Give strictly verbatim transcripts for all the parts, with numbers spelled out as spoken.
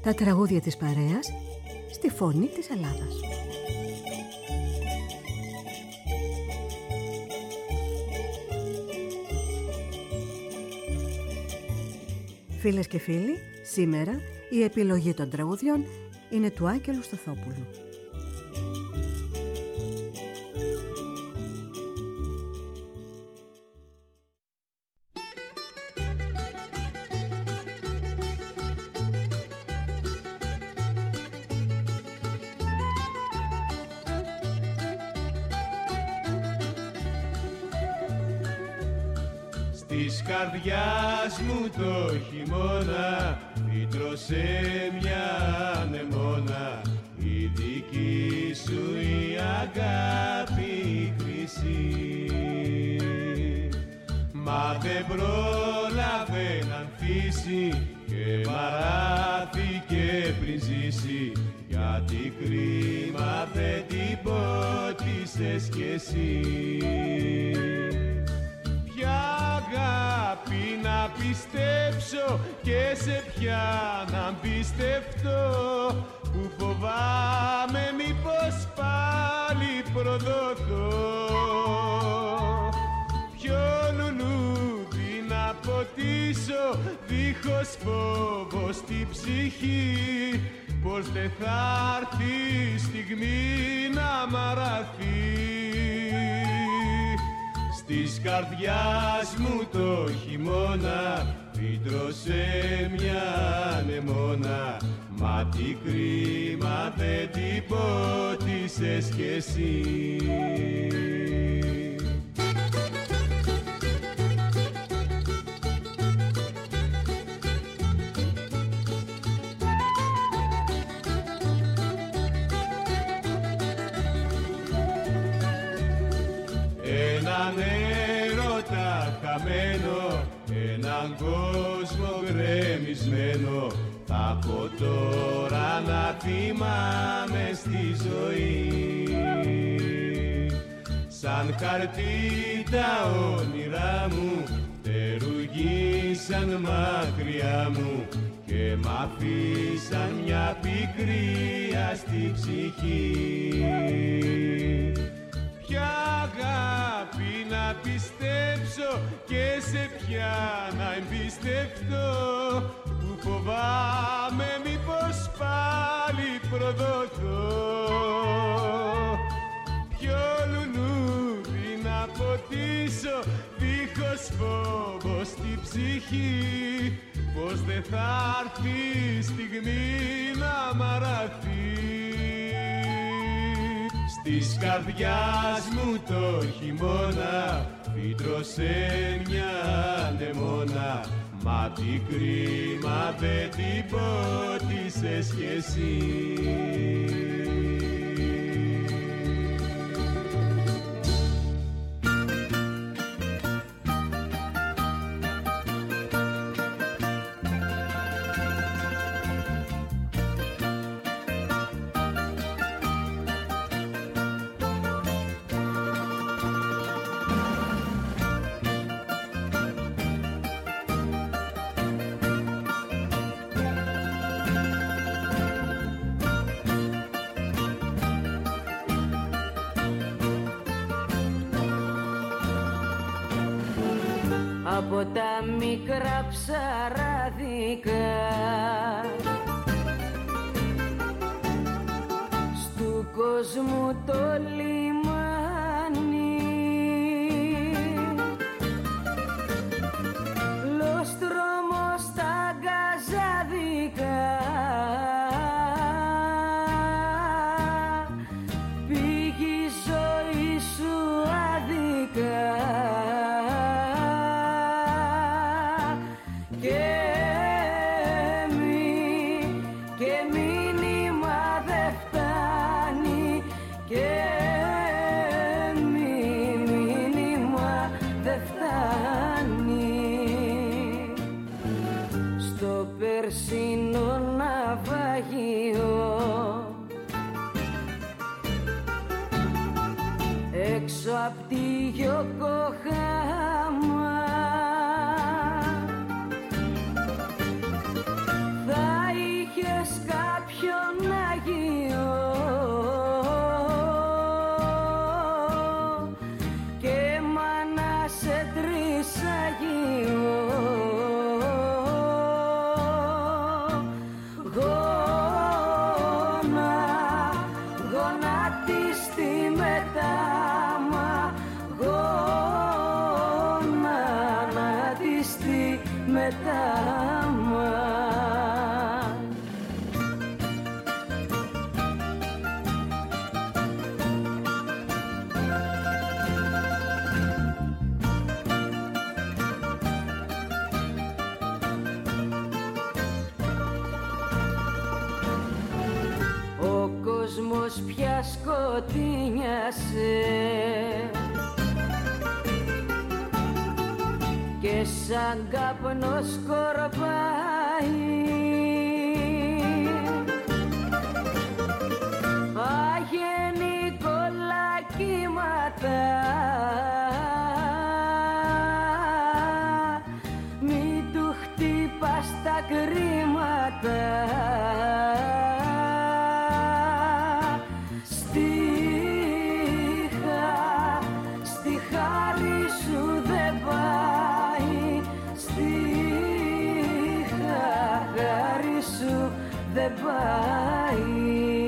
Τα τραγούδια της παρέας στη φωνή της Ελλάδας. Φίλες και φίλοι, σήμερα η επιλογή των τραγουδιών είναι του Άγγελου Σταθόπουλου. Της καρδιάς μου το χειμώνα φύτρωσε μια ανεμόνα, η δική σου η αγάπη χρυσή. Μα δεν πρόλαβε να ανθίσει και μαράθηκε πριν ζήσει, γιατί κρίμα δεν την πότισες κι εσύ. Αγάπη να πιστέψω και σε ποια να πιστευτώ, που φοβάμαι μήπως πάλι προδοθώ. Ποιο λουλούδι να ποτίσω δίχως φόβο στη ψυχή, πως δεν θα έρθει η στιγμή να μ' αραθεί. Της καρδιάς μου το χειμώνα φύτρωσε μια ανεμόνα, μα τι κρίμα δεν την πότισες κι εσύ. Έναν κόσμο γκρεμισμένο θα πω τώρα να θυμάμαι στη ζωή. Σαν χαρτί τα όνειρά μου τερουγίσαν μακριά μου και μ' αφήσαν μια πικρία στη ψυχή. Ποια αγάπη να πιστέψω και σε ποια να εμπιστευτώ, που φοβάμαι μήπως πάλι προδοθώ. Ποιο λουλούδι να ποτίσω δίχως φόβο στη ψυχή, πως δεν θα έρθει η στιγμή να μ' αραθεί. Της καρδιάς μου το χειμώνα φύτρωσε μια ανεμόνα, μα τι κρίμα δεν την πότισες κι εσύ. Από τα μικρά ψαράδικα στου κόσμου το λιμάνι, λοστρόμος στα γκαζάδικα, πήγε η ζωή σου άδικα. Περσίνο ναυαγείο έξω απ' τη Γιοκοχάμα θα είχες κόσμος πια σκοτεινιάσε και σαν καπνός σκορπάει αγενικόλα κύματα. Μη του χτύπας τα κρίματα. Δεν πάει.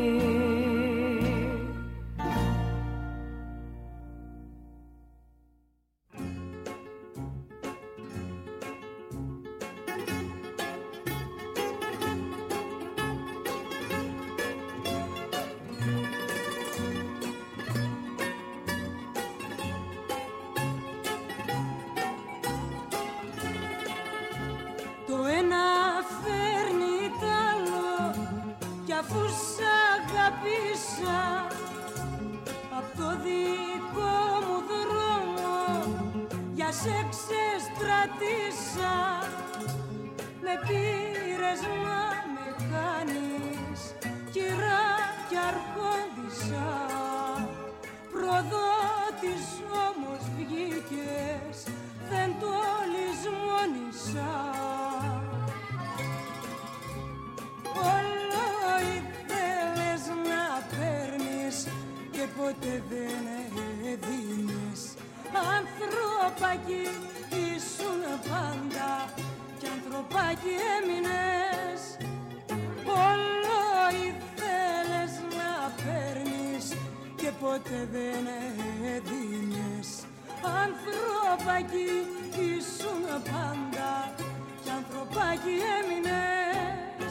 Το ένα φέρνει τ' άλλο κι αφού σ' αγαπήσα απ' το δικό μου δρόμο για σε ξεστρατήσα. Με πήρες να με κάνεις κυρά κι αρχόντισσα, προδότης όμως βγήκες, δεν το λησμόνισα. Όλο ήθελες να παίρνεις και ποτέ δεν έδινες. Ανθρωπάκι ήσουν πάντα κι ανθρωπάκι έμεινες. Όλο ήθελες να παίρνεις και ποτέ δεν έδινες. Ανθρωπάκι ήσουν πάντα κι ανθρωπάκι έμεινες.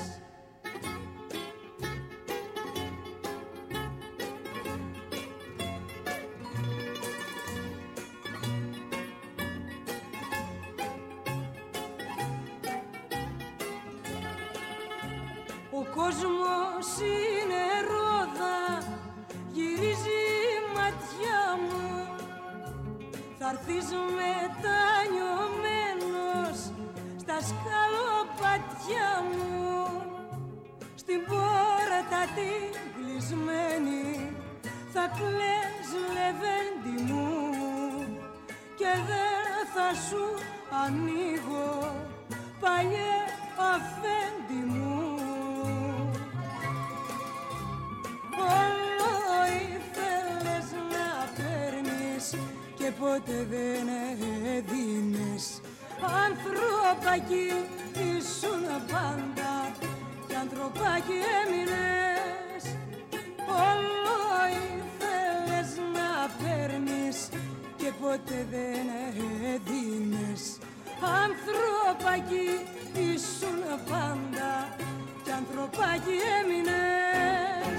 Ο κόσμος είναι ρόδα, γυρίζει η ματιά μου. Θa'ρθείς μετανιωμένος στα σκαλοπατιά μου. Στην πόρτα την κλεισμένη θα κλαις λεβέντη μου και δεν θα σου ανοίγω παλιέ αφέντη μου. Όλο ήθελες να παίρνεις και ποτέ δεν έδινες. Ανθρωπάκι ήσουν πάντα κι ανθρωπάκι έμεινες. Όλο ήθελες να παίρνεις και ποτέ δεν έδινες. Ανθρωπάκι ήσουν πάντα κι ανθρωπάκι έμεινες.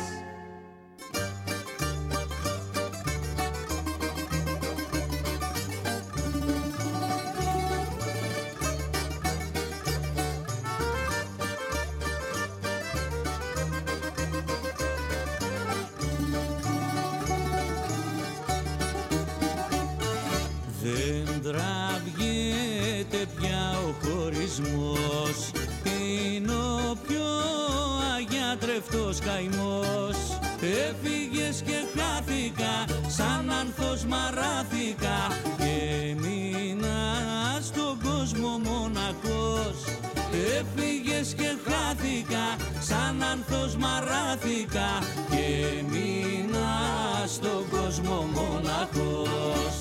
Δεν τραβιέται πια ο χωρισμός, είναι ο πιο αγιάτρευτος καημός. Έφυγες και χάθηκα, σαν άνθος μαράθηκα και έμεινα στον κόσμο μοναχός. Έφυγες και χάθηκα, σαν άνθος μαράθηκα και έμεινα στον κόσμο μοναχός.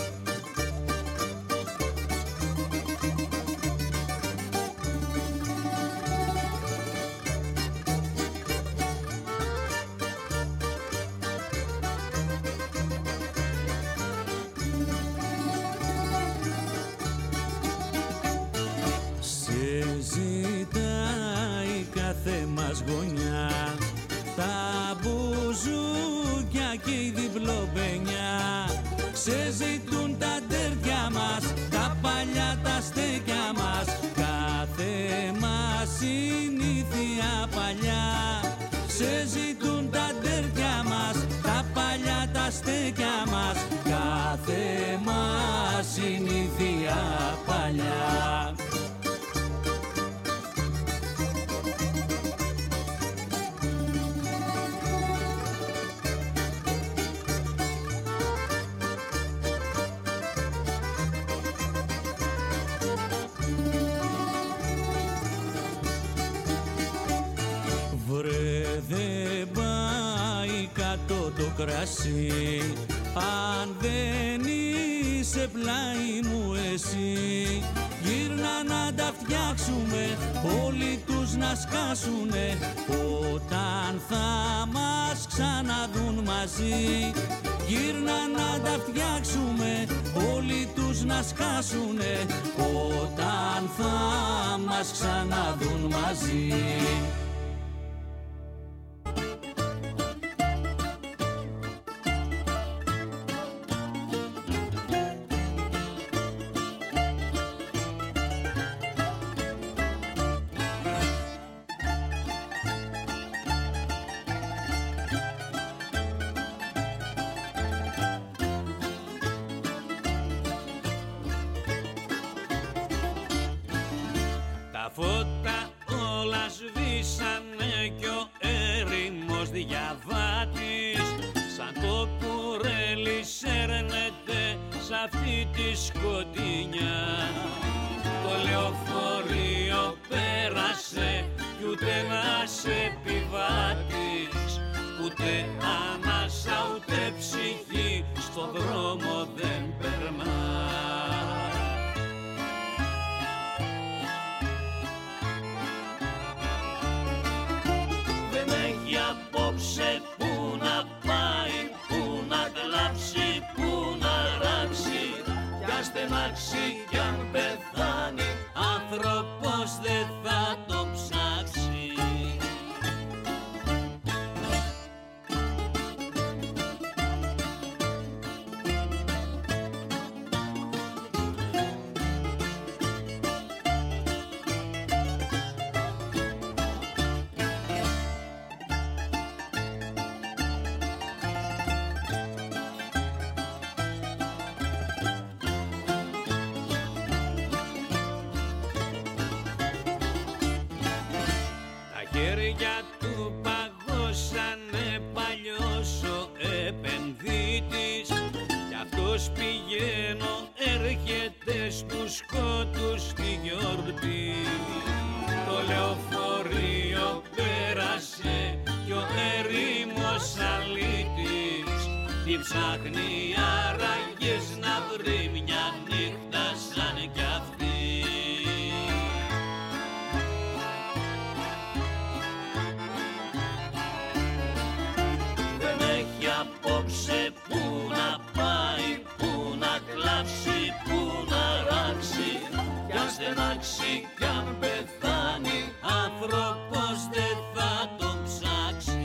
Κάθε μας γωνιά, τα μπουζούκια και η διπλοπενιά. Σε ζητούν τα τέρια μας, τα παλιά τα στέκια μας, κάθε μας συνήθεια παλιά. Σε ζητούν τα τέρια μας, τερκιά μας, κάθε μας συνήθεια παλιά. Βρε δεν πάει κάτω το κρασί, αν δεν είσαι πλάι μου εσύ. Γύρνα να τα φτιάξουμε, όλοι τους να σκάσουνε, όταν θα μας ξαναδούν μαζί. Γύρνα να τα φτιάξουμε, όλοι τους να σκάσουνε, όταν θα μας ξαναδούν μαζί. Τα φώτα όλα σβήσανε κι ο έρημος διαβάτης σαν το κουρέλι σέρνεται σ' αυτή τη σκοτεινιά. Το λεωφορείο πέρασε κι ούτε ένας επιβάτης, ούτε ανάσα ούτε ψυχή στον δρόμο δεν περνά. Απόψε που να πάει, που να κλάψει, που να ράξει, κι αν στενάξει κι αν πεθάνει, άνθρωπος δεν θα το ψάξει. Χέρια του παγώσανε παλιός ο επενδύτης κι αυτός πηγαίνω έρχεται στους σκότους στη γιορτή. Το λεωφορείο πέρασε κι ο έρημος αλήτης τι ψάχνει άραγες να βρει μια νύχτα σαν κι αυτή. Απόψε που να πάει, που να κλάψει, που να ράξει, κι αν στενάξει κι αν πεθάνει, άνθρωπος δεν θα τον ψάξει.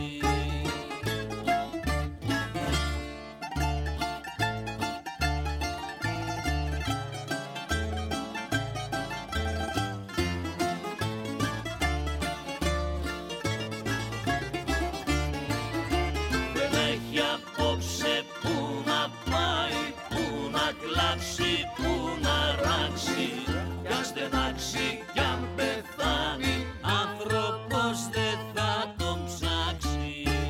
Απόψε που να πάει, που να κλάψει, που να ράξει, κι αν στενάξει κι αν πεθάνει, άνθρωπος δεν θα τον ψάξει.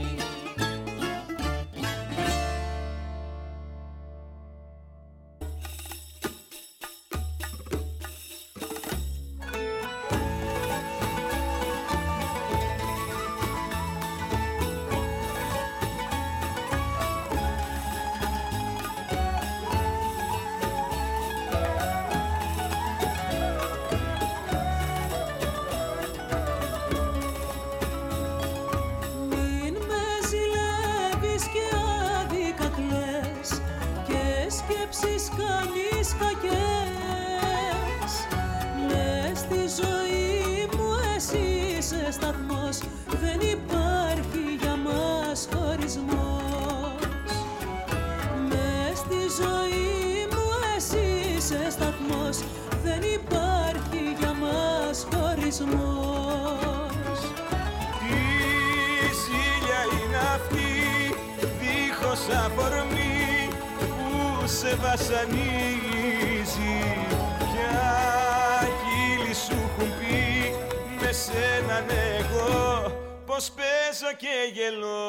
Κάνεις κακές. Μες στη ζωή μου εσύ είσαι σταθμός, δεν υπάρχει για μας χωρισμός. Μες στη ζωή μου εσύ είσαι σταθμός, δεν υπάρχει για μας χωρισμός. Η ζήλια είναι αυτή δίχως αφορμή, σε βασανίζει. Ποια χείλη σου έχουν πει με σέναν εγώ πως παίζω και γελώ.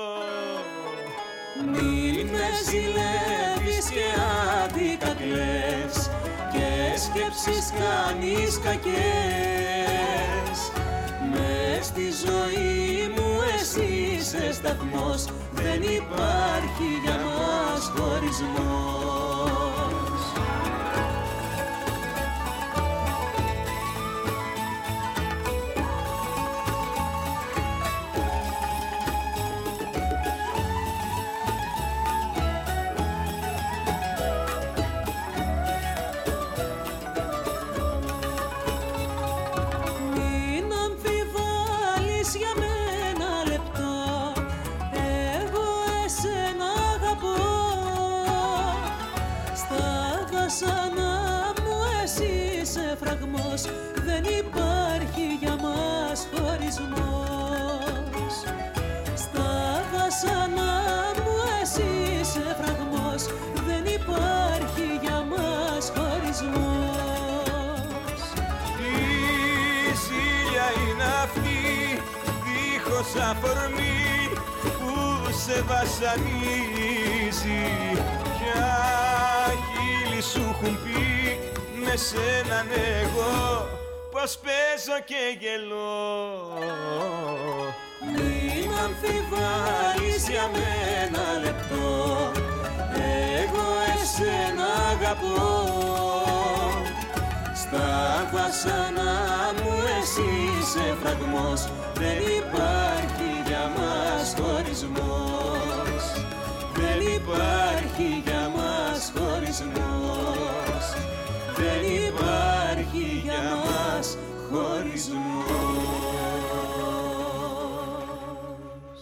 Μην με ζηλεύεις και άδικα κλαις και σκέψεις κάνεις κακές. Μες στη ζωή μου εσύ είσαι σταθμός, δεν υπάρχει για μας χωρισμός. Δεν υπάρχει για μας χωρισμός. Στα βασανά μου εσύ είσαι φραγμός, δεν υπάρχει για μας χωρισμός. Η ζήλια είναι αυτή δίχως αφορμή που σε βασανίζει. Ποια χείλη σου έχουν πει με σέναν εγώ πως παίζω και γελώ. Μην αμφιβάλλεις για μένα λεπτό, εγώ εσένα αγαπώ. Στα βασανά μου εσύ είσαι φραγμός, δεν υπάρχει για μας χωρισμός. Δεν υπάρχει για μας χωρισμός. Δεν υπάρχει για μας χωρισμός.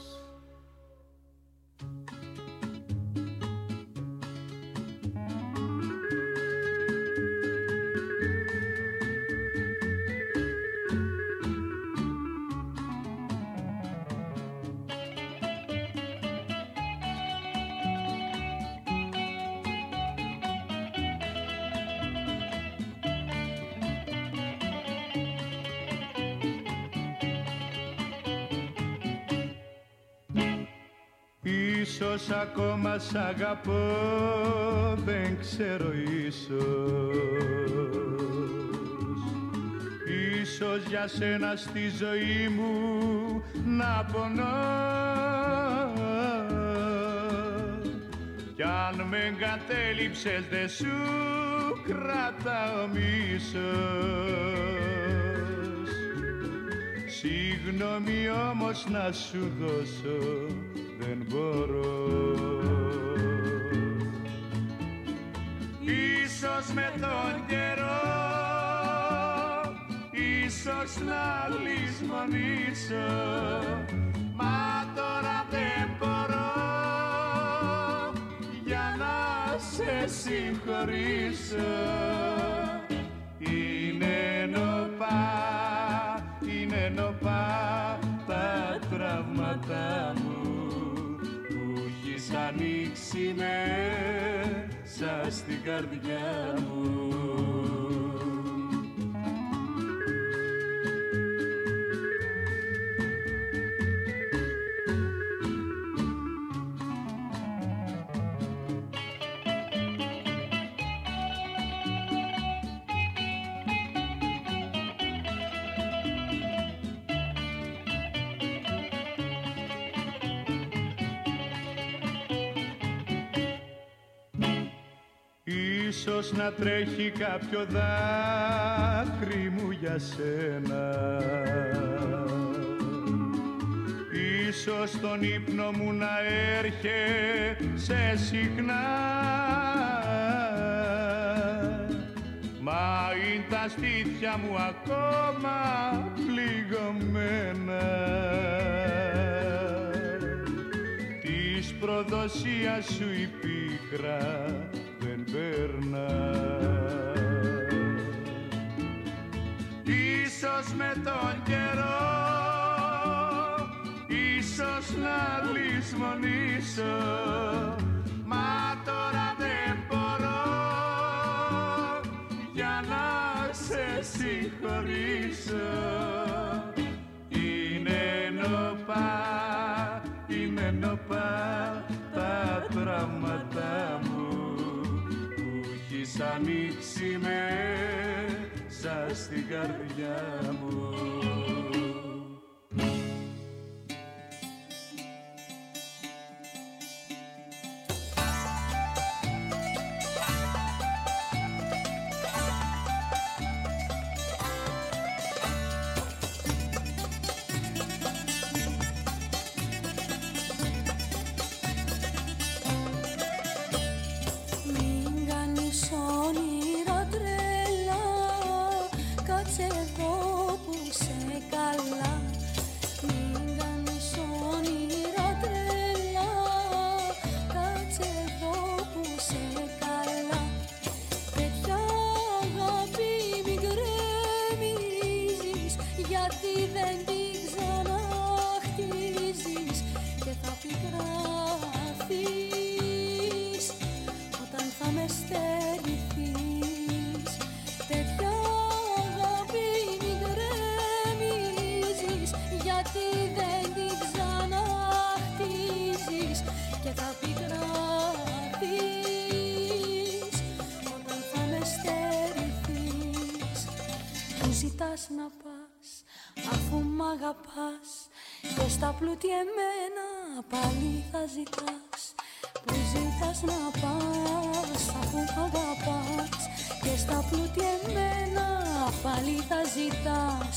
Ίσως ακόμα σ' αγαπώ, δεν ξέρω ίσως. Ίσως για σένα στη ζωή μου να πονώ. Κι αν με εγκατέλειψες δεν σου κρατάω μίσος. Συγγνώμη όμως να σου δώσω δεν μπορώ. Ίσως με τον καιρό, ίσως να λησμονήσω, μα τώρα δεν μπορώ για να σε συγχωρήσω. Είναι νοπά, είναι νοπά τα τραύματα μου που έχεις ανοίξει μέσα στην καρδιά μου. Ίσως να τρέχει κάποιο δάκρυ μου για σένα. Ίσως στον ύπνο μου να έρχεσαι συχνά. Μα είναι τα στήθια μου ακόμα πληγωμένα. Της προδοσίας σου η πίκρα δεν περνά. Ίσως με τον καιρό, ίσως να λησμονήσω, μα τώρα δεν νοπά, είναι νοπά τα τραύματα μου που έχεις ανοίξει μέσα στην καρδιά μου. Να πας, αφού μ' αγαπάς και στα πλούτη εμένα πάλι θα ζητάς. Που ζητάς να πας, αφού μ' αγαπάς και στα πλούτη εμένα πάλι θα ζητάς.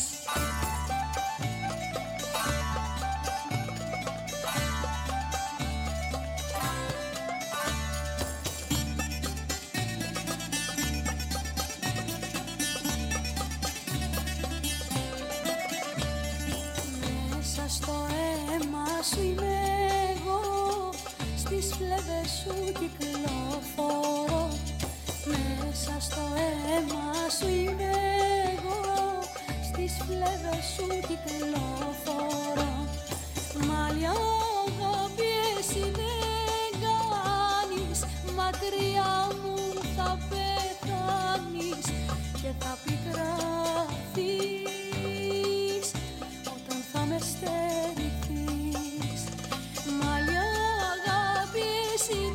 Κυκλοφορώ μέσα στο αίμα σου, είμαι εγώ στις φλέβες σου κυκλοφορώ. Μαλλιά αγάπη εσύ δεν κάνεις, μακριά μου θα πεθάνεις και θα πικραθείς όταν θα με στερηθείς. Μαλλιά αγάπη εσύ δεν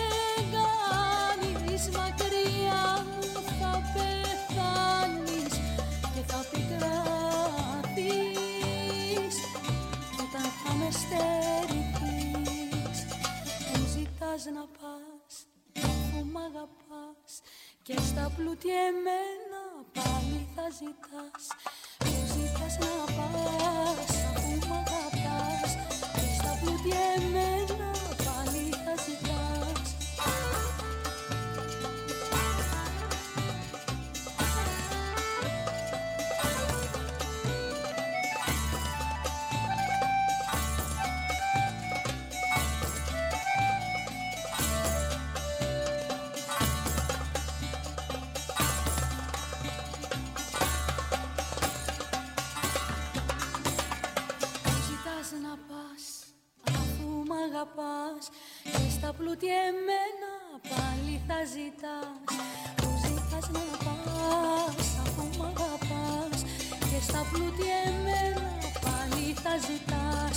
να πας, αφού μ' αγαπάς και στα πλούτη εμένα πάλι θα ζητάς. Που ζητάς να πας, αφού μ' αγαπάς και στα πλούτη εμένα πάλι θα ζητάς. Και στα πλούτη εμένα πάλι θα ζητάς. Που ζητάς να πας, αφού μ' αγαπάς και στα πλούτη εμένα πάλι θα ζητάς.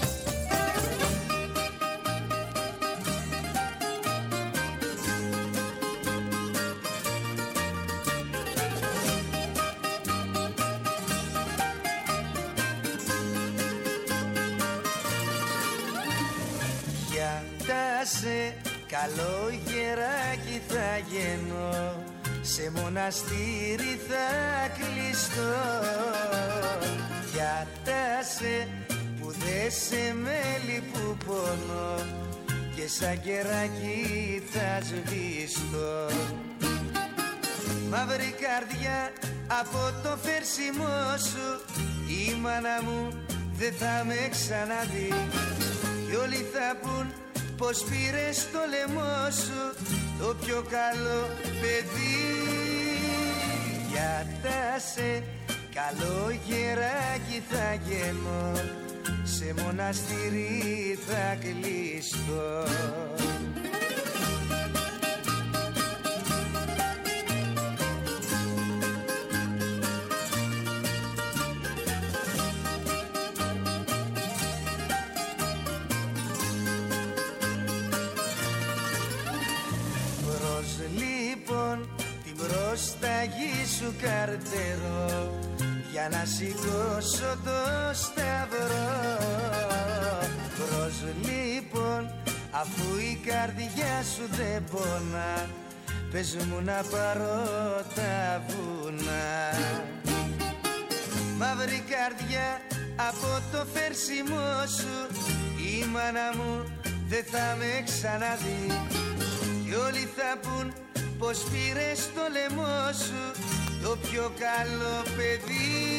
Σε καλό γεράκι θα γίνω, σε μοναστήρι θα κλειστώ. Γιάτασε που δε σε μέλη που πονώ και σαν κεράκι θα σβηστώ. Μαύρη καρδιά από το φέρσιμό σου, η μάνα μου δε θα με ξαναδεί. Κι όλοι θα πουν πως πήρες το λαιμό σου το πιο καλό παιδί. Γιάτασε καλό γεράκι θα γίνω, σε μοναστήρι θα κλειστώ. σου καρτερό για να σηκώσω το σταυρό. Προς λοιπόν, αφού η καρδιά σου δεν πονά, πες μου να πάρω τα βουνά. Μαύρη καρδιά από το φέρσιμό σου, η μάνα μου δεν θα με ξαναδεί. Κι όλοι θα πουν πως πήρες το λαιμό σου το πιο καλό παιδί.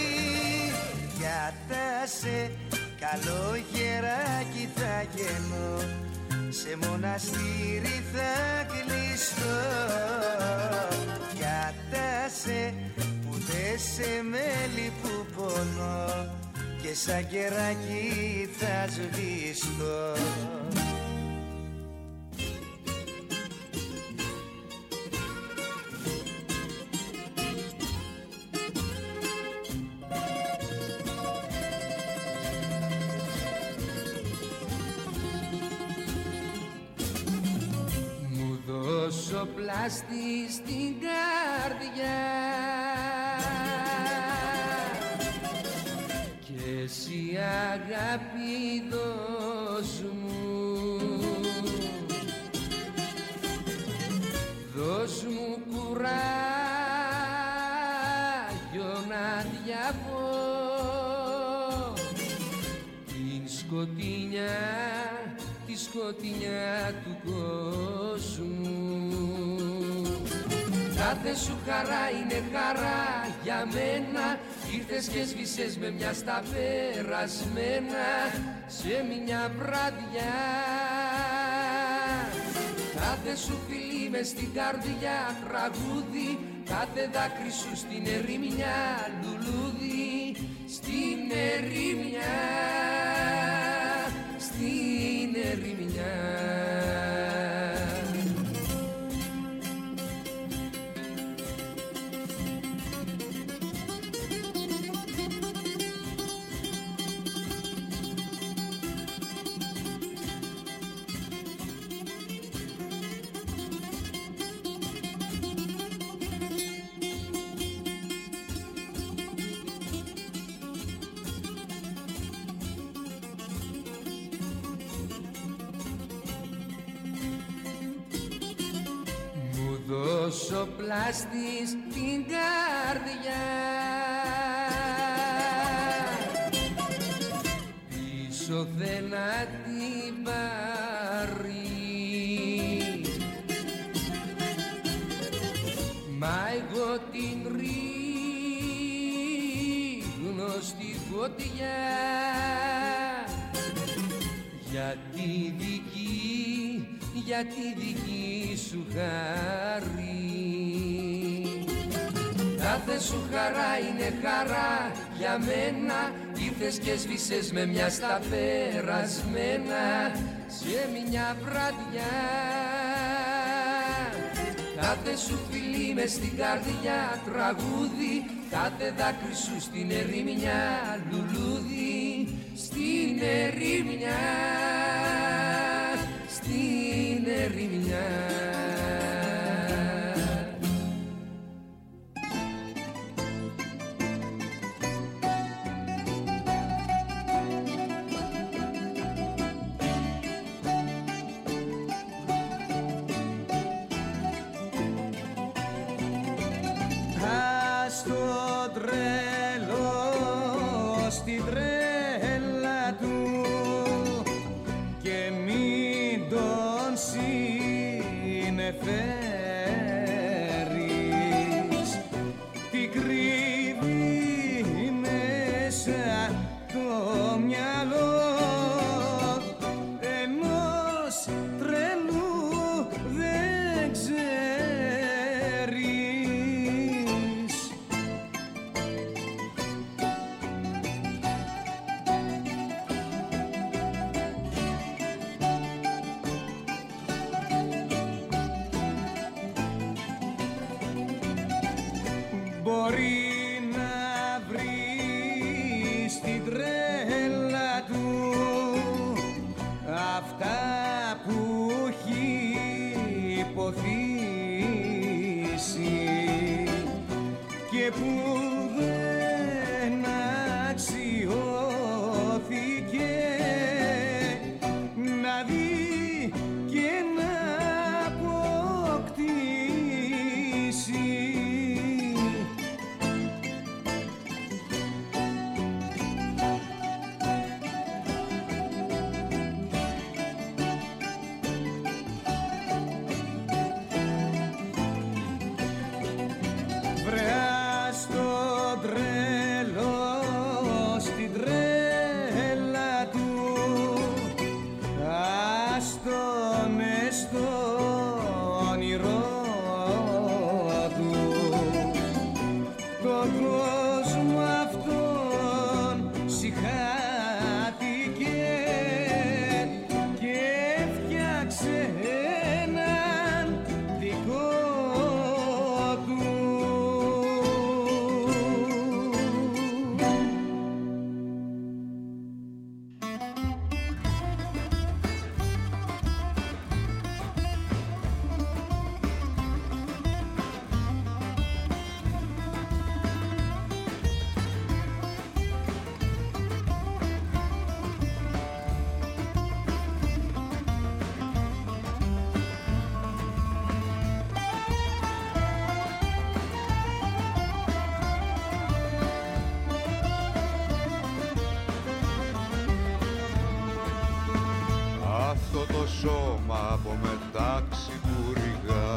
Γιάτασε, καλό γεράκι θα γεννώ, σε μοναστήρι θα κλειστώ. Γιάτασε, που δεν σε μέλι που πονώ, και σαν κεράκι θα σβηστώ. Δώσω πλάστη στην καρδιά και εσύ αγάπη δώσ' μου, δώσ' μου κουράγιο να διαβώ την σκοτεινιά, τη σκοτεινιά του κόσμου. Κάθε σου χαρά είναι χαρά για μένα, ήρθες και σβήσες με μια στα περασμένα σε μια βραδιά. Κάθε σου φιλί μες στην καρδιά τραγούδι, κάθε δάκρυ σου στην ερημιά λουλούδι, στην ερημιά, στην ερημιά. Δώσω πλάστη στην καρδιά, πίσω δεν να την πάρει, μα εγώ την ρίχνω στη φωτιά για τη δική, για τη δική σου χάρη. Κάθε σου χαρά είναι χαρά για μένα, ήρθες και σβήσες με μια στα περασμένα σε μια βραδιά. Κάθε σου φιλί μες στην καρδιά τραγούδι, κάθε δάκρυ σου στην ερημιά λουλούδι, στην ερημιά, στην ερημιά. Ας το τρελό στην τρέλα του και μην τον συνεφέρεις, τι κρύβει μέσα το μυαλό ενός τρελού δεν ξέρεις. Μπορεί να βρει στην τρέλα του αυτά που έχει υποθήσει στο όνειρό του τον κόσμο αυτόν συχάτηκε και έφτιαξε έναν δικό του. Σώμα από μετάξι κουριγά,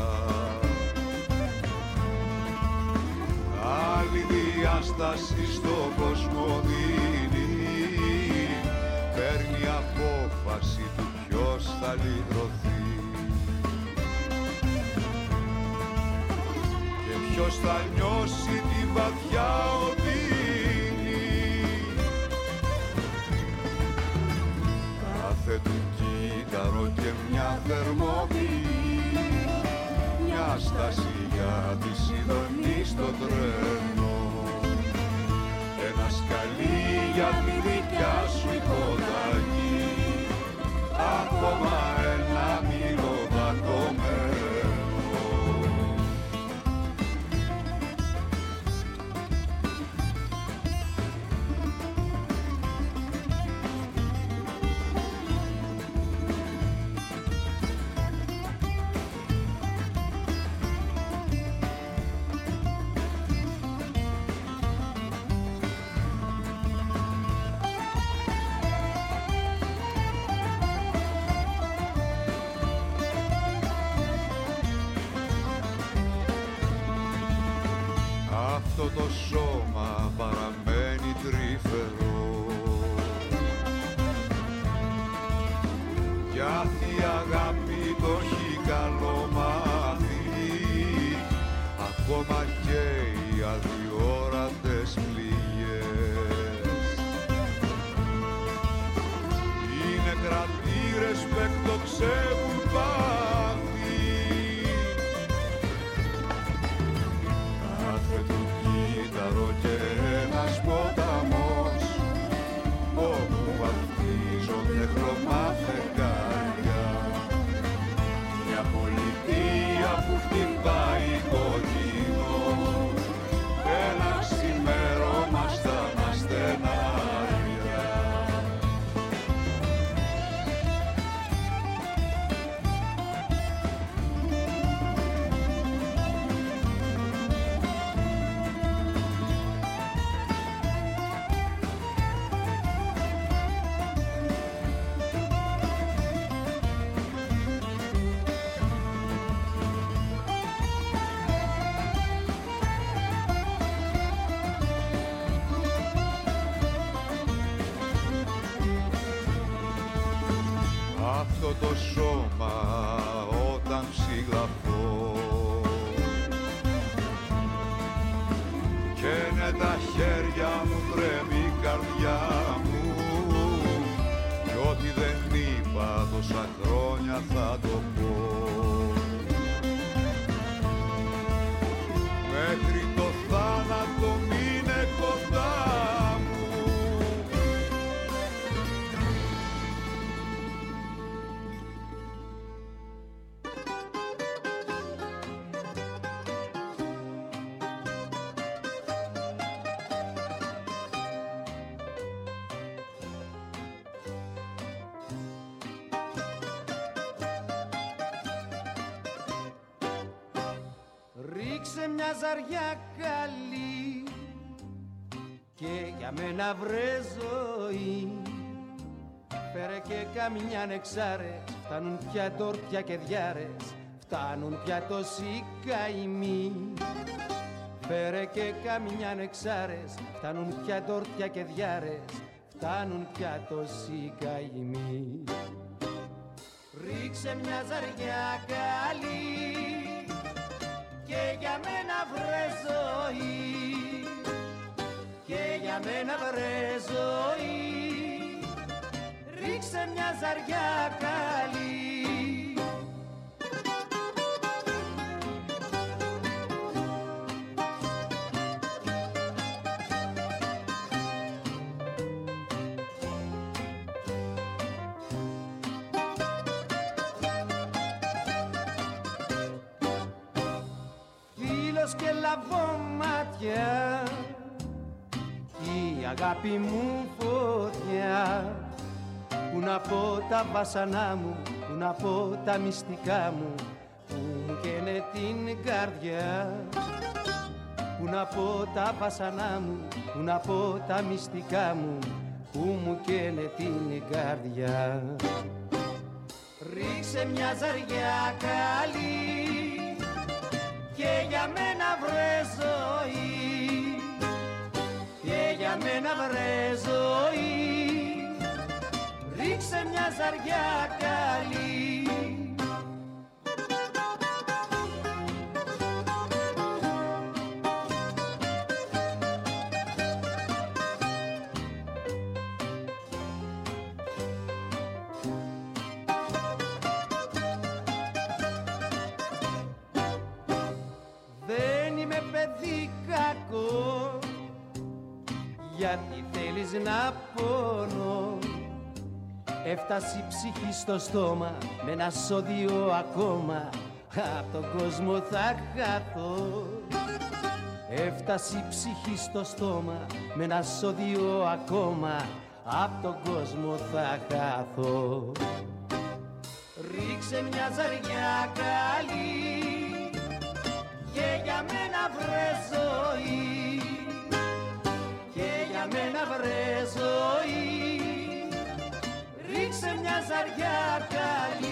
άλλη διάσταση στον κόσμο δίνει, παίρνει απόφαση του ποιος θα λυτρωθεί και ποιος θα νιώσει τη βαθιά οδύνη. Κάθε του κύτταρο και μια θερμοπύλη, μια στάση για τη συνδρομή στο τρένο, ένα σκαλί για τη δικιά σου υποταγή, ακόμα ένα μήλο δακωμένο. Αυτό το σώμα παραμένει τρυφερό, γιατί η αγάπη το έχει καλομάθει, ακόμα και οι αδιόρατες πληγές είναι κρατήρες που εκτοξεύουν πάθη. Κάθε του κύτταρο και ένας ποταμός όπου βαφτίζονται χρώμα φεγγάρια, μια πολιτεία που χτυπάει κόκκινο, ένα ξημέρωμα στα μαστενάρια. Αυτό το σώμα όταν ψηλαφώ καίνε τα χέρια μου, τρέμει η καρδιά μου, κι ό,τι δεν είπα τόσα χρόνια θα το πω. Μέχρι το θάνατο μείνε κοντά μου. Ρίξε μια ζαριά καλή και για μένα βρε ζωή. Φέρε και καμιά νεξάρες, φτάνουν πια τόρτια και διάρες, φτάνουν πια τόσοι καημοί. Φέρε και καμιά νεξάρες, φτάνουν πια τόρτια και διάρες, φτάνουν πια τόσοι καημοί. ρίξε μια ζαριά καλή και για μένα βρε ζωή, και για μένα βρε ζωή, ρίξε μια ζαριά καλή. Και λαβόμάτια, η αγάπη μου φωτιά, που να πω τα βάσανά μου, που να πω τα μυστικά μου, που μου καίνε την καρδιά, που να πω τα βάσανά μου, που να πω τα μυστικά μου, που μου καίνε την καρδιά. Ρίξε μια ζαριά καλή και για μένα βρε ζωή, και για μένα βρε ζωή, ρίξε μια ζαριά καλή. Γιατί θέλεις να πονώ, έφτασε η ψυχή στο στόμα, με ένα σώδιο ακόμα, απ' τον κόσμο θα χαθώ. Έφτασε η ψυχή στο στόμα, με ένα σώδιο ακόμα, απ' τον κόσμο θα χαθώ. Ρίξε μια ζαριά καλή και για μένα βρε ζωή, και για μένα βρε ζωή, ρίξε μια ζαριά καλή.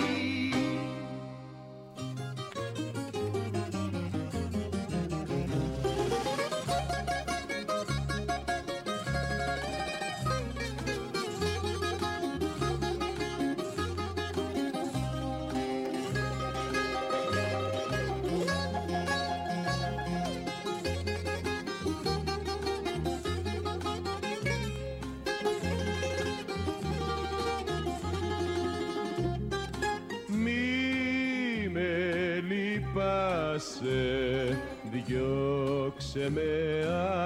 Διώξε με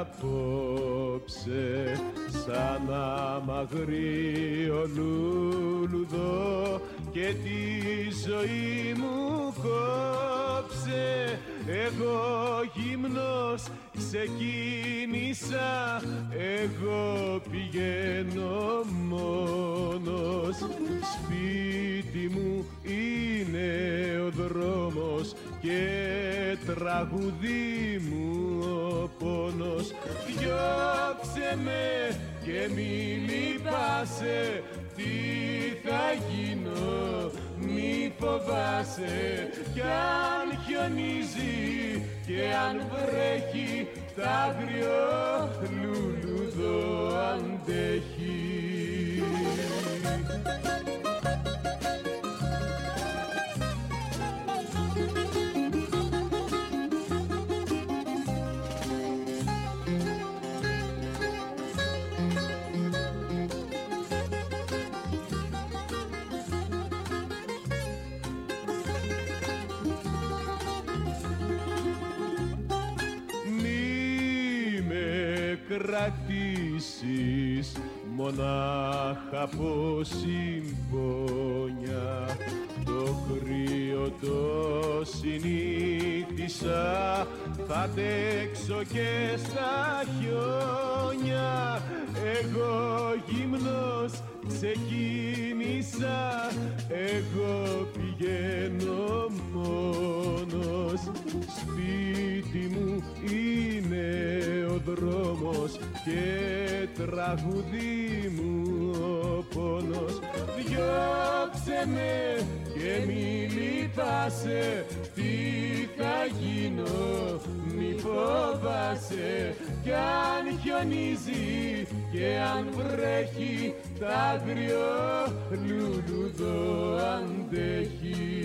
απόψε σαν αμαγρίο λουλουδό και τη ζωή μου κόψε. Εγώ γυμνός ξεκίνησα, εγώ πηγαίνω μόνος. Σπίτι μου είναι ο δρόμος και τραγουδί μου ο πόνος. Διώξε με και μη λυπάσαι, τι θα γίνω μη φοβάσαι. Κι αν χιονίζει και αν βρέχει, τ' άγριο λουλουδό αντέχει. Κρατήσεις μονάχα από συμπόνια, το κρύο το συνήθισα, θα αντέξω και στα χιόνια. Εγώ γυμνός ξεκίνησα, εγώ πηγαίνω μόνος. Σπίτι μου είναι ο δρόμος και τραγουδί μου ο πόνος. Διώξε με και και μη λυπάσαι, τι θα γίνω, μη φοβάσαι. Κι αν χιονίζει και αν βρέχει, τ' άγριο λουλουδό αντέχει.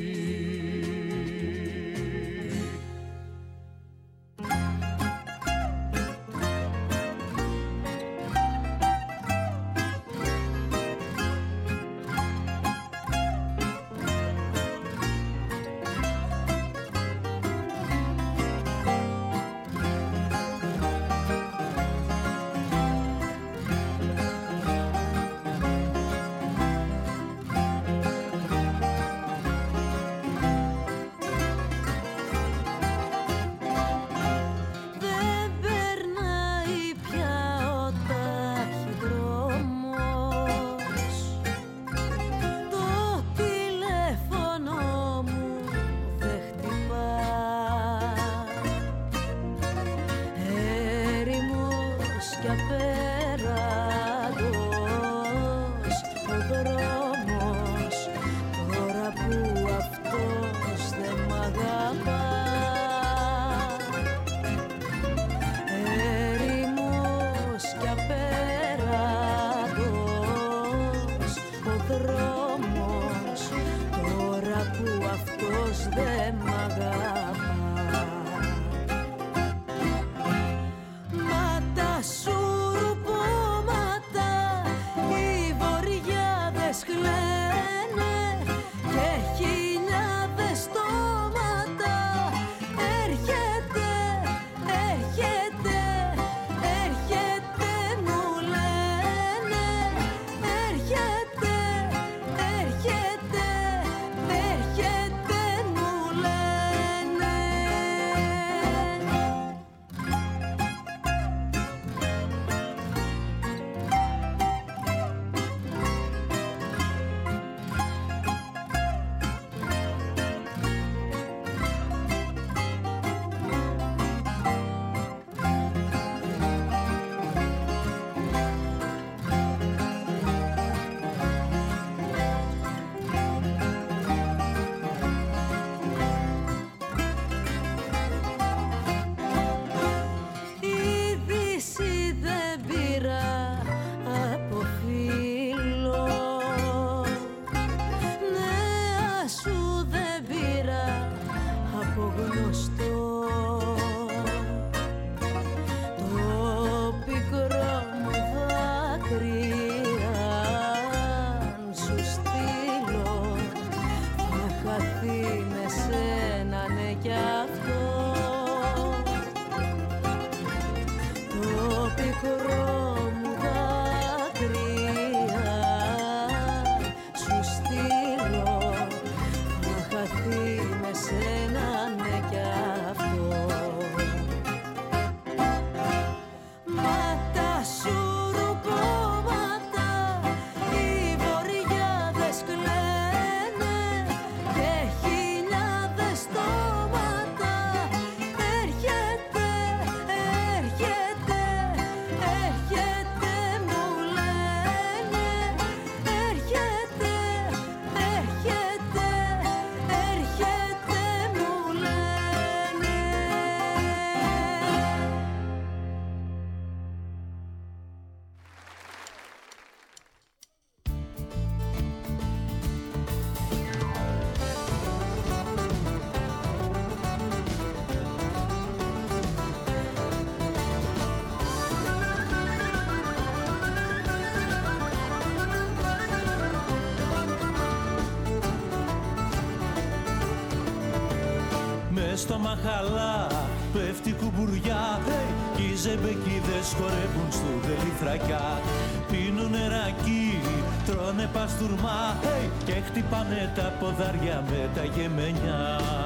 Στο μαχαλά πέφτει κουμπουριά, hey, κι οι ζεμπεκίδες χορεύουν στο δελιφρακιά. Πίνουν νεράκι, τρώνε παστούρμα, hey, και χτυπάνε τα ποδάρια με τα γεμενιά.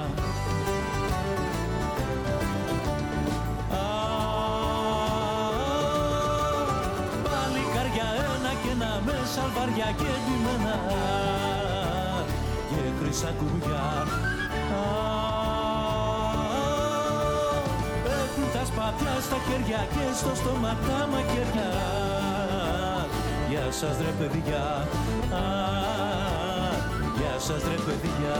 Παλικάρια ένα και ένα με σαλβαριά και ντυμένα και χρυσά κουμπιά. Σπαθιά στα χέρια και στο στόμα τα μαχαίρια. Γεια σας ρε παιδιά, α, γεια σας ρε παιδιά.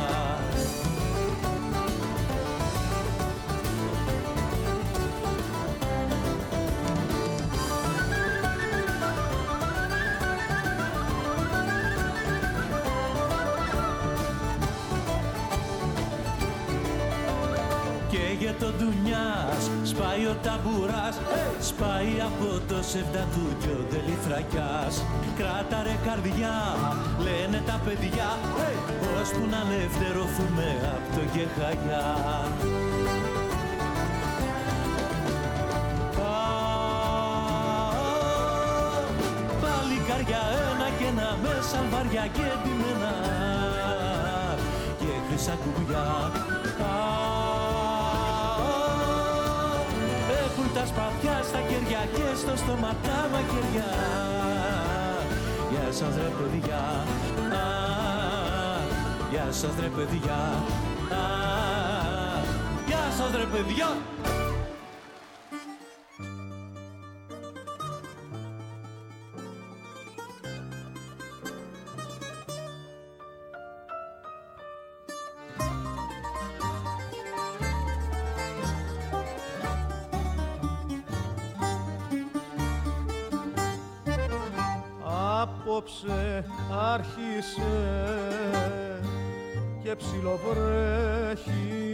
Και το ντουνιάς σπάει ο ταμπουράς, hey! Σπάει από το σεβδά του κι ο τελειφρακιάς. Κράτα ρε καρδιά, λένε τα παιδιά, hey! Ώσπου να ελευθερωθούμε απ' το γεχαγιά. Πάλι καρδιά ένα και ένα με σαλβαριά και ντυμένα και χρυσά κουμπιά. Τα σπαθιά στα κεριά και στο στόμα τα μαχαιριά. Γεια σας ρε παιδιά, α, γεια σας ρε παιδιά, α, γεια σας ρε παιδιά. Απόψε άρχισε και ψιλοβρέχει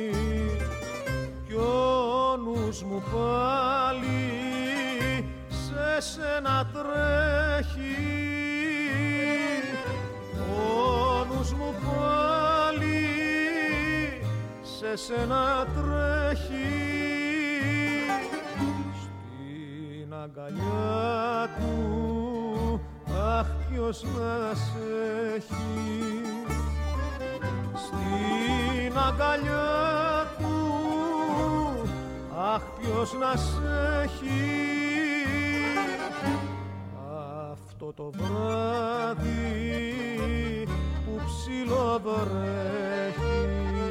κι ο νους μου πάλι σε σένα τρέχει. Ο νους μου πάλι σε σένα τρέχει. Στην αγκαλιά του αχ ποιος να σε έχει. Στην αγκαλιά του αχ ποιος να σε έχει. Αυτό το βράδυ που ψιλοβρέχει.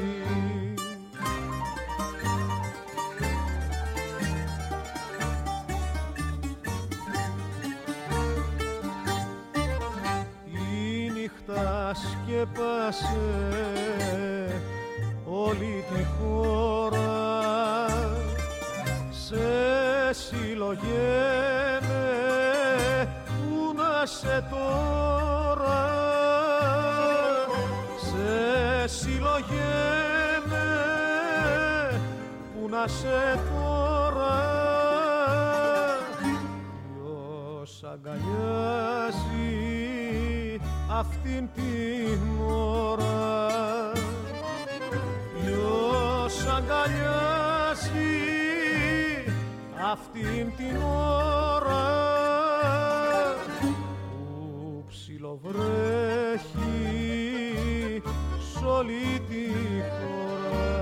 Σκέπασε όλη τη χώρα, σε συλλογένε που να σε τώρα. Σε συλλογένε που να σε τώρα. Ποιος αγκαλιάζει αυτήν την ώρα, ποιος αγκαλιάζει αυτήν την ώρα που ψιλοβρέχει σ' όλη τη χώρα.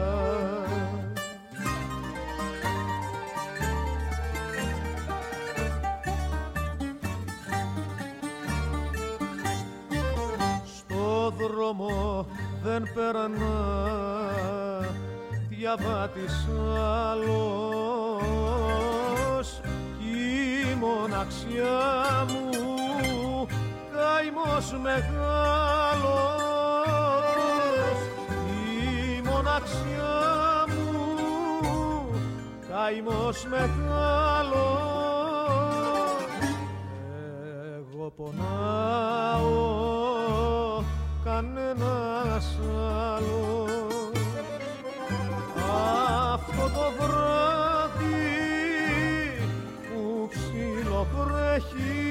Δρόμο δεν περνά διαβάτης άλλος κι η μοναξιά μου καημός μεγάλος. Η μοναξιά μου καημός μεγάλος. Εγώ πονάω κανένας άλλος. Αυτό το βράδυ που ψιλοβρέχει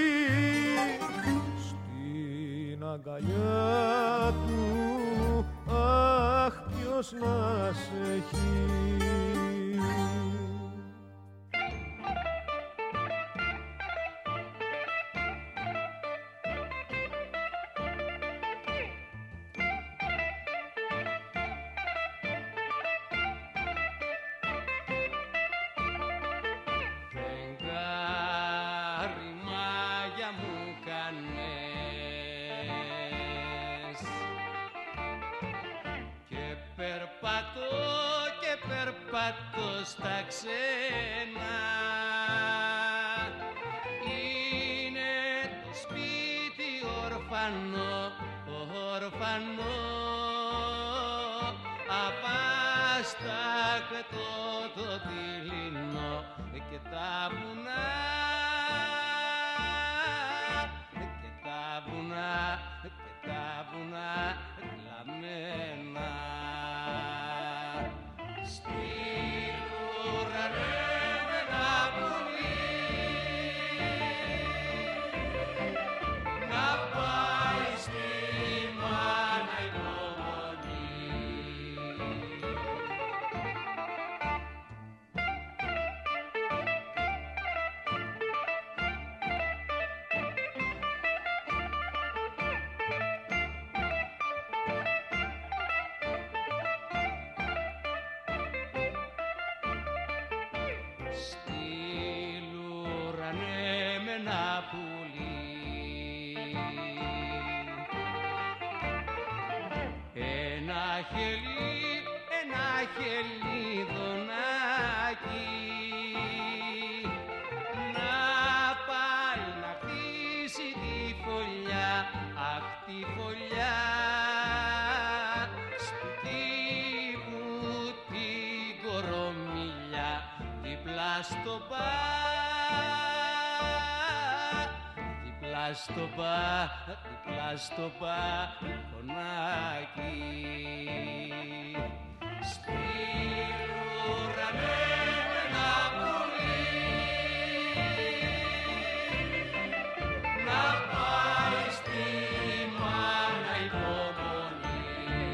στην αγκαλιά του αχ ποιος να σε έχει. Στα ξένα είναι το σπίτι ορφανό ορφανό, ορφανό, απάστακτο το δειλινό και τα βουνά, και τα βουνά, και τα βουνά κλαμμένα. Στην ουρανέ ένα πουλί να πάει στη μάνα υπομονή. Στην ουρανέ με ένα πουλί ένα χελί, ένα χελιδονάκι να πάει να χτίσει τη φωλιά, αχ τη φωλιά στου τύπου την κορομιλιά δίπλα στο πα, δίπλα στο πα, δίπλα στο παλκονάκι. Στην ουρανέ ένα πουλί να πάει στη μάνα υπομονή,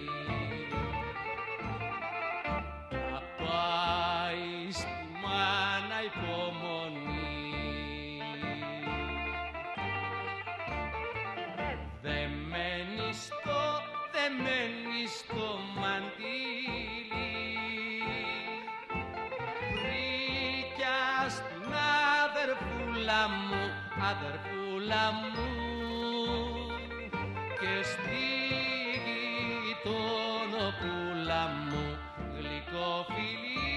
να πάει στη μάνα υπομονή. Δεμένη στο, δεμένη στο μαντίλι, βρήκια στην αδερφούλα μου, αδερφούλα μου, και στη γειτονοπούλα μου γλυκό φιλί,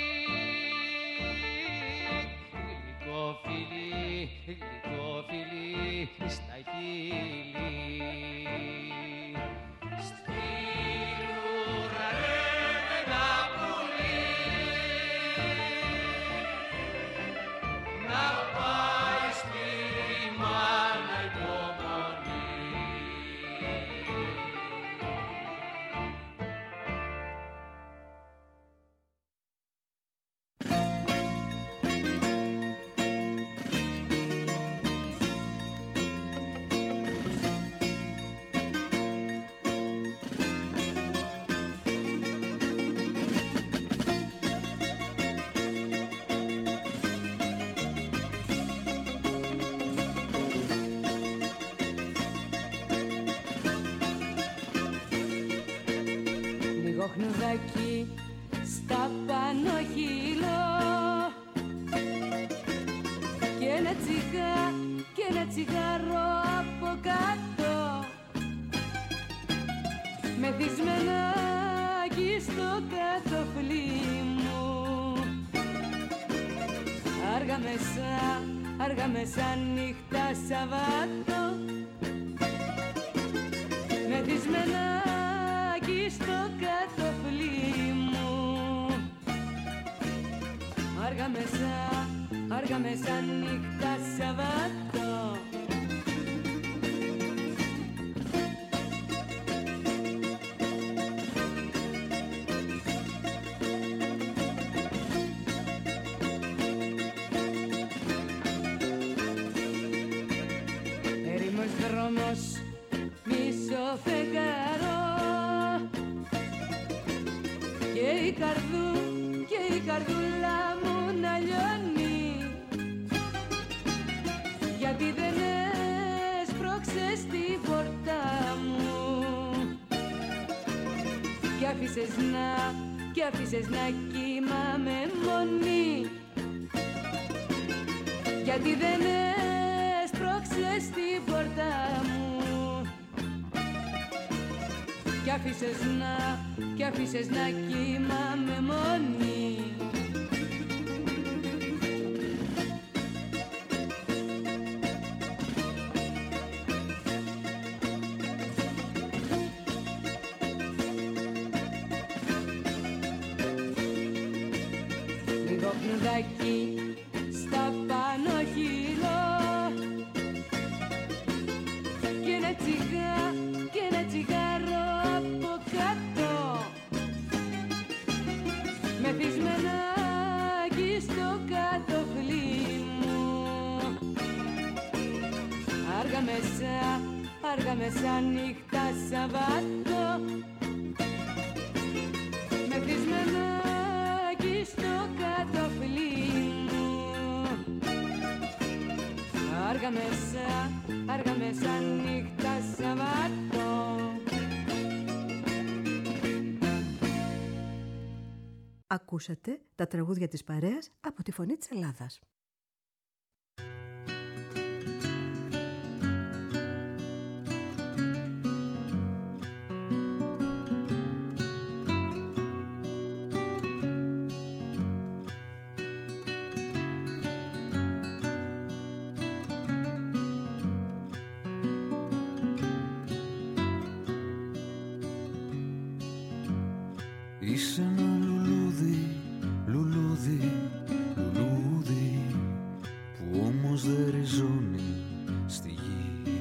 γλυκό φιλί, γλυκό φιλί στα χείλη. Στην ουρανέ ένα πουλί να πάει στη μάνα υπομονή. Λίγο χνουδάκι στα πάνω χείλο και ένα τσιγά, και ένα τσιγάρο από κάτω, μεθυσμενάκι στο κατοφλί μου. Άργα μέσα, άργα μέσα νύχτα Σαββάτο, μεθυσμενάκι στο κατοφλί μου. Άργα μέσα, άργα μέσα νύχτα Σαββάτο. Ερήμος δρόμος, μισό φεγγαρό, και η καρδού, και η καρδούλα μου να λιώνει, γιατί δεν έσπρωξες την πόρτα μου κι άφησες να, κι άφησες να κοιμάμαι μόνη, γιατί δεν έσπρωξες την πόρτα μου κι άφησες να, κι άφησες να κοιμάμαι μόνη. ποδάκι στα πάνω χείλο και ένα τσιγά, και ένα τσιγάρο από κάτω μεθυσμενάκι στο κατοφλί μου. Άργα μέσα, άργα μέσα νύχτα Σαββάτο μεθυσμενάκι στο κατοφλί μου. Άργα μέσα, άργα μέσα νύχτα Σαββάτο. Ακούσατε τα τραγούδια της παρέας από τη Φωνή της Ελλάδας. Είσαι ένα λουλούδι, λουλούδι, λουλούδι που όμως δεν ριζώνει στη γη.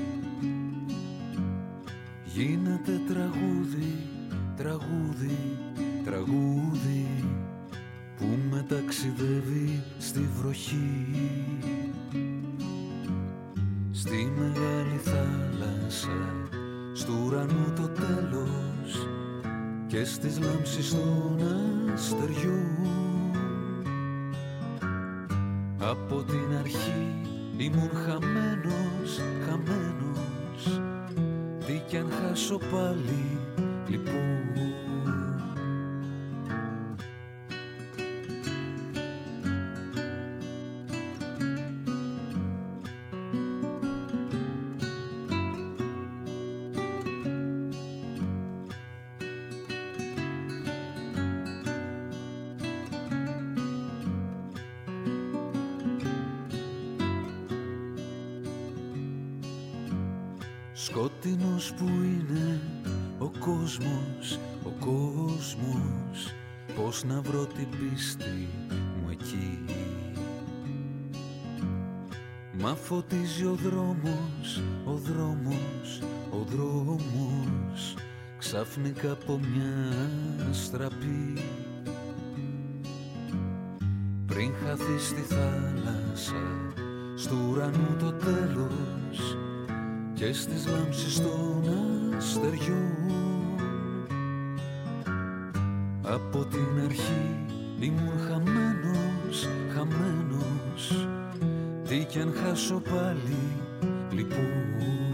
Γίνεται τραγούδι, τραγούδι, τραγούδι που μεταξιδεύει στη βροχή. Στη μεγάλη θάλασσα, στου ουρανού το τέλος και στις λάμψεις των αστεριών. Από την αρχή ήμουν χαμένος, χαμένος, τι κι αν χάσω πάλι λοιπόν. Σκότεινος που είναι ο κόσμος, ο κόσμος, πώς να βρω την πίστη μου εκεί. Μα φωτίζει ο δρόμος, ο δρόμος, ο δρόμος, ξαφνικά από μια στραπή. Πριν χαθεί στη θάλασσα, στου ουρανού το τέλος και στις λάμψεις των αστεριών. Από την αρχή ήμουν χαμένος, χαμένος, τι κι αν χάσω πάλι λοιπόν.